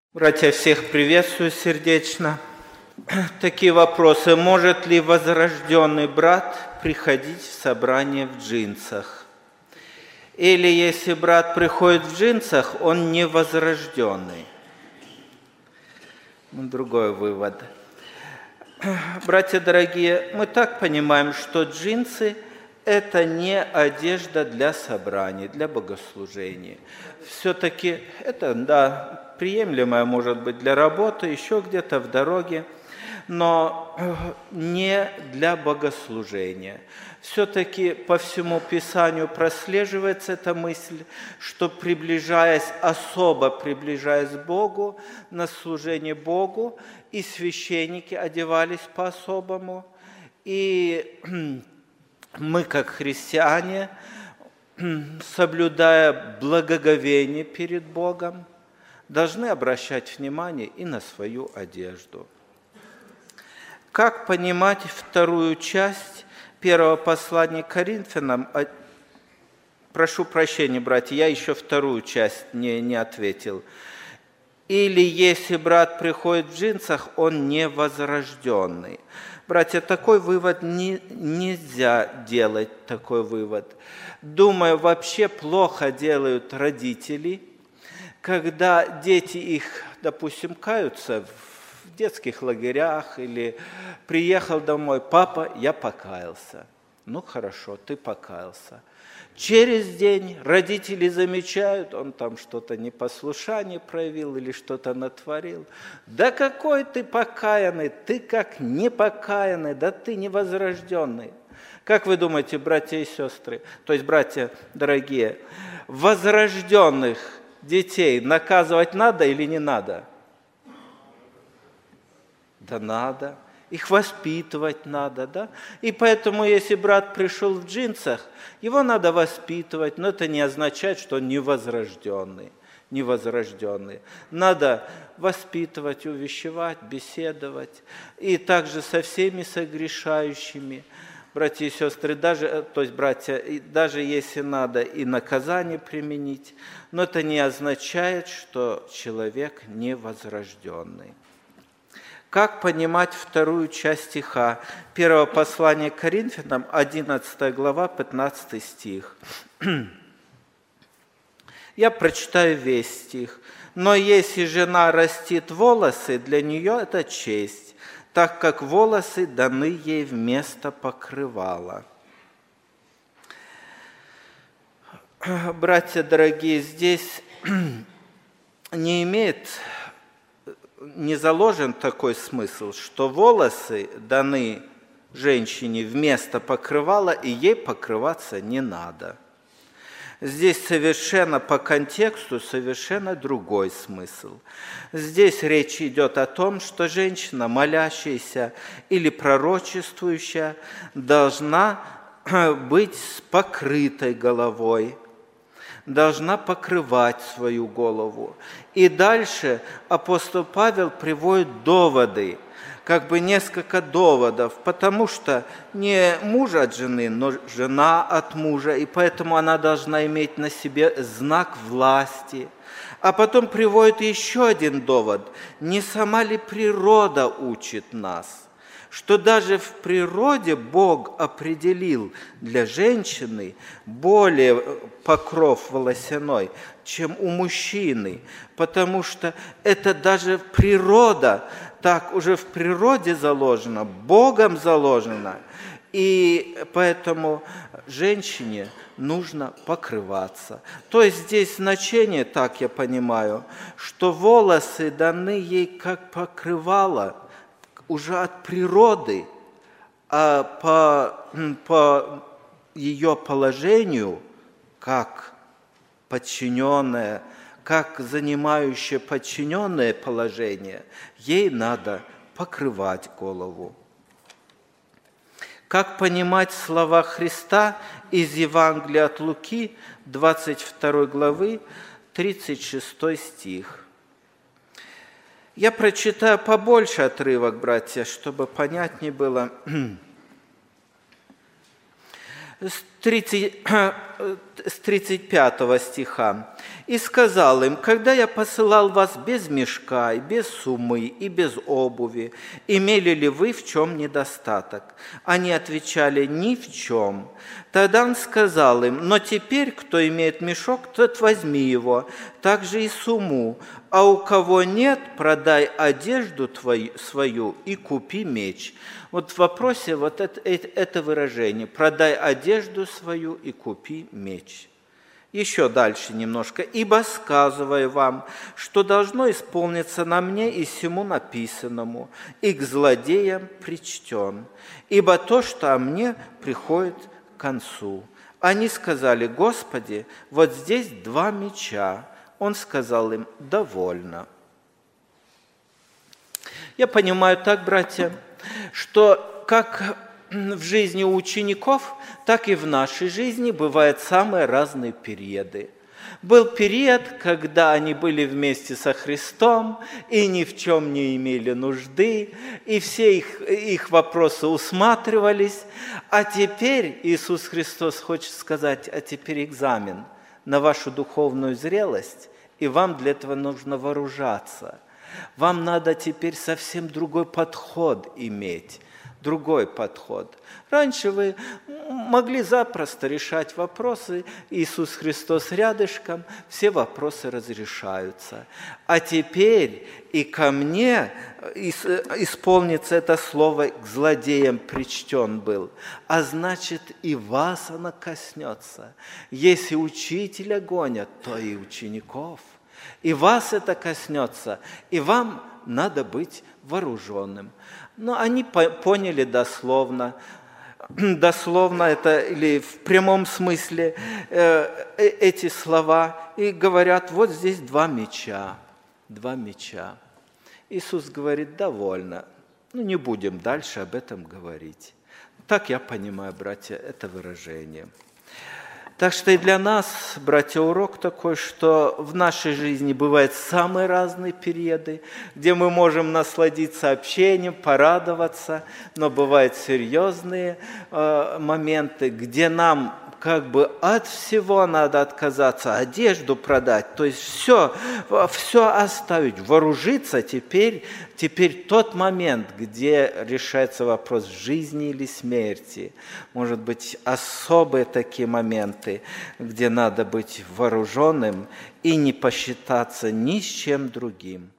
Братья, всех приветствую сердечно. Такие вопросы. Может ли возрожденный брат приходить в собрание в джинсах? Или если брат приходит в джинсах, он не возрожденный? Другой вывод. Братья дорогие, мы так понимаем, что джинсы – это не одежда для собраний, для богослужения. Все-таки это, приемлемое может быть для работы, еще где-то в дороге, но не для богослужения. Все-таки по всему Писанию прослеживается эта мысль, что особо приближаясь к Богу, на служение Богу, и священники одевались по-особому, и мы, как христиане, соблюдая благоговение перед Богом, должны обращать внимание и на свою одежду. Как понимать вторую часть первого послания к Коринфянам? Прошу прощения, братья, я еще вторую часть не ответил. Или если брат приходит в джинсах, он не возрожденный. Братья, такой вывод нельзя делать, такой вывод. Думаю, вообще плохо делают родители, когда дети их, допустим, каются в детских лагерях или приехал домой: папа, я покаялся. Ну хорошо, ты покаялся. Через день родители замечают, он там что-то непослушание проявил или что-то натворил. Да какой ты покаянный, ты как непокаянный, да ты невозрожденный. Как вы думаете, братья и сестры, то есть братья дорогие, возрожденных детей наказывать надо или не надо? Да надо. Их воспитывать надо, да? И поэтому, если брат пришел в джинсах, его надо воспитывать, но это не означает, что он невозрожденный. Надо воспитывать, увещевать, беседовать. И также со всеми согрешающими. Братья и сестры, даже если надо и наказание применить, но это не означает, что человек невозрожденный. Как понимать вторую часть стиха? Первого послания к Коринфянам, 11 глава, 15 стих. Я прочитаю весь стих. «Но если жена растит волосы, для нее это честь, так как волосы даны ей вместо покрывала». Братья дорогие, здесь не заложен такой смысл, что волосы даны женщине вместо покрывала, и ей покрываться не надо. Здесь совершенно по контексту совершенно другой смысл. Здесь речь идет о том, что женщина, молящаяся или пророчествующая, должна быть с покрытой головой, должна покрывать свою голову. И дальше апостол Павел приводит доводы, несколько доводов, потому что не муж от жены, но жена от мужа, и поэтому она должна иметь на себе знак власти. А потом приводит еще один довод. Не сама ли природа учит нас, что даже в природе Бог определил для женщины более покров волосяной, чем у мужчины, потому что это даже природа, так уже в природе заложено, Богом заложено, и поэтому женщине нужно покрываться. То есть здесь значение, так я понимаю, что волосы даны ей как покрывало, уже от природы, а по ее положению, как подчиненная, как занимающая подчиненное положение, ей надо покрывать голову. Как понимать слова Христа из Евангелия от Луки, 22 главы, 36 стих? Я прочитаю побольше отрывок, братья, чтобы понятнее было. С с 35 стиха. «И сказал им: когда я посылал вас без мешка, и без суммы, и без обуви, имели ли вы в чем недостаток? Они отвечали: ни в чем. Тогда он сказал им: но теперь, кто имеет мешок, тот возьми его, также и сумму, а у кого нет, продай одежду свою и купи меч». Вот в вопросе вот это выражение: «продай одежду свою и купи меч». Еще дальше немножко. «Ибо сказываю вам, что должно исполниться на мне и сему написанному, и к злодеям причтен. Ибо то, что о мне, приходит к концу». Они сказали: «Господи, вот здесь 2 меча». Он сказал им: «Довольно». Я понимаю так, братья, что как в жизни у учеников, так и в нашей жизни бывают самые разные периоды. Был период, когда они были вместе со Христом и ни в чем не имели нужды, и все их вопросы усматривались. А теперь Иисус Христос хочет сказать: а теперь экзамен на вашу духовную зрелость, и вам для этого нужно вооружаться. Вам надо теперь совсем другой подход иметь. Другой подход. Раньше вы могли запросто решать вопросы, Иисус Христос рядышком, все вопросы разрешаются. А теперь и ко мне исполнится это слово: к злодеям причтен был, а значит и вас оно коснется. Если учителя гонят, то и учеников. И вас это коснется, и вам надо быть вооруженным. Но они поняли дословно это или в прямом смысле эти слова, и говорят: вот здесь 2 меча. Иисус говорит: довольно, не будем дальше об этом говорить. Так я понимаю, братья, это выражение. Так что и для нас, братья, урок такой, что в нашей жизни бывают самые разные периоды, где мы можем насладиться общением, порадоваться, но бывают серьезные моменты, где нам как бы от всего надо отказаться, одежду продать, то есть все оставить, вооружиться. Теперь тот момент, где решается вопрос жизни или смерти. Может быть, особые такие моменты, где надо быть вооруженным и не посчитаться ни с чем другим.